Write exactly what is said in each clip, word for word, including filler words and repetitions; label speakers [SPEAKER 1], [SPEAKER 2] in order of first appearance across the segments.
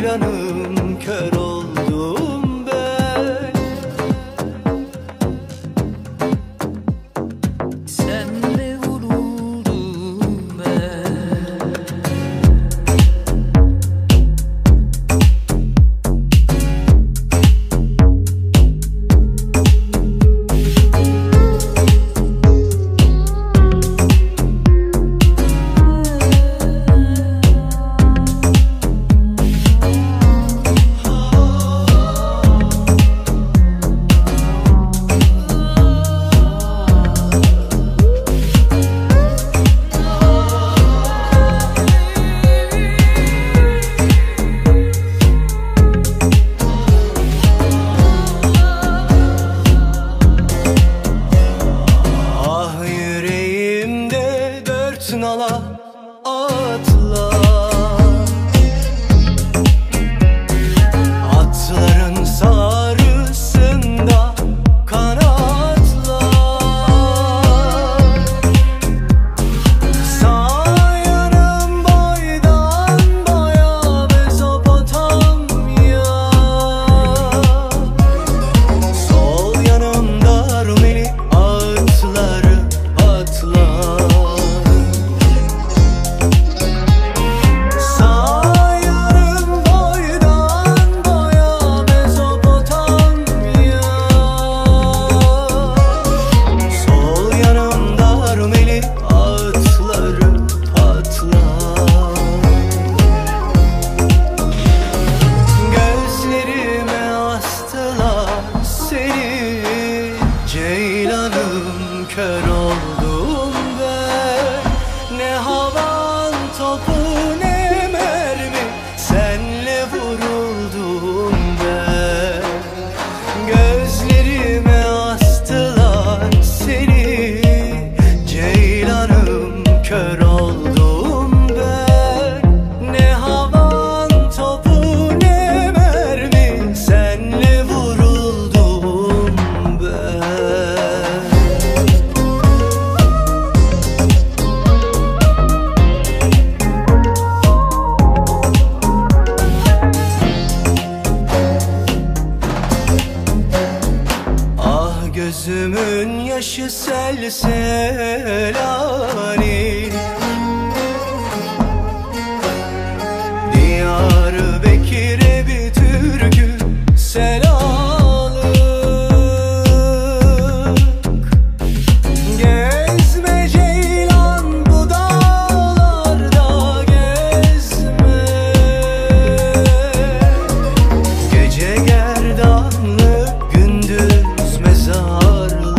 [SPEAKER 1] ceylanım, kör oldum ben.
[SPEAKER 2] Senle vuruldum ben.
[SPEAKER 1] Nala atlar, atların sarısında kanatlar. Sağ yanım boydan boya Mezopotamya, sol yanımda Rumeli atları atlar. Ceylanım, kör oldum ben. Ne havan topu ne mermi, senle vuruldum ben. Gözlerime astılar seni, ceylanım, kör oldum ben. Ne havan topu ne mermi, senle vuruldum ben. Gözümün yaşı sel selani, Diyarbakır'a bir türkü selalık. Gezme ceylan bu dağlarda gezme, gece gerdanlı gündüz mezarlık.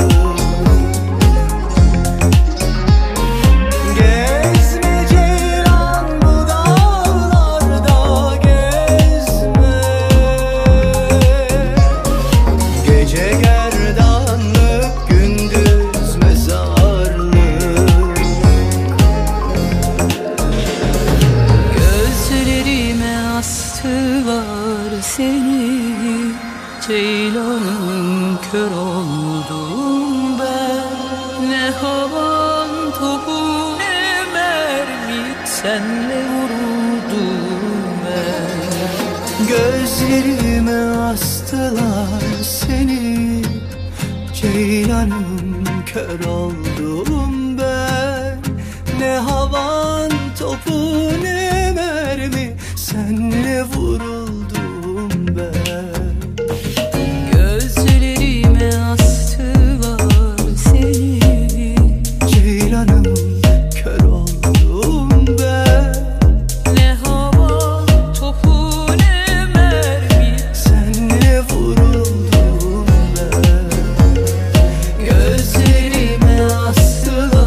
[SPEAKER 1] Gezme ceylan bu dağlarda gezme, gece gerdanlı gündüz mezarlık.
[SPEAKER 2] Gözlerime astılar seni, ceylanım, kör oldum ben. Ne havan topu ne mermi, senle vuruldum ben.
[SPEAKER 1] Gözlerime astılar seni, ceylanım, kör oldum ben. Ne havan topu ne mermi, senle vuruldum ben.
[SPEAKER 2] Gözlerime astılar seni,
[SPEAKER 1] Ceylanım, kör oldum ben.
[SPEAKER 2] ne hava topu ne mermi,
[SPEAKER 1] Senle vuruldum ben.
[SPEAKER 2] gözlerime astılar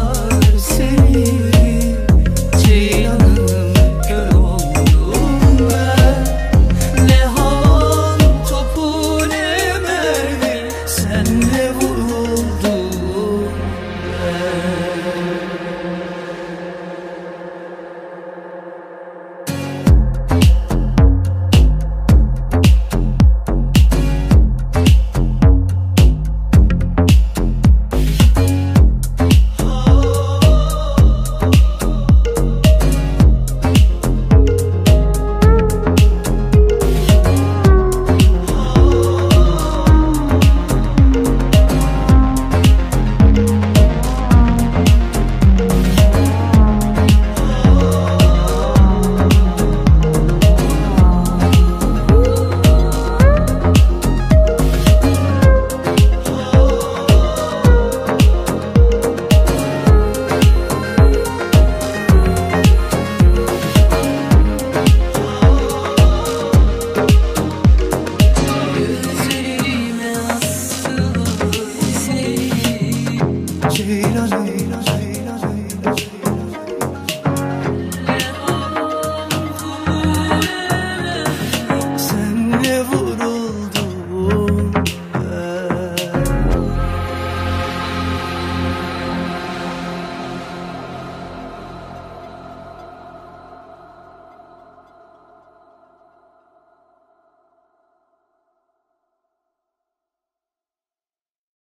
[SPEAKER 1] Ceylan, Ceylan, Ceylan.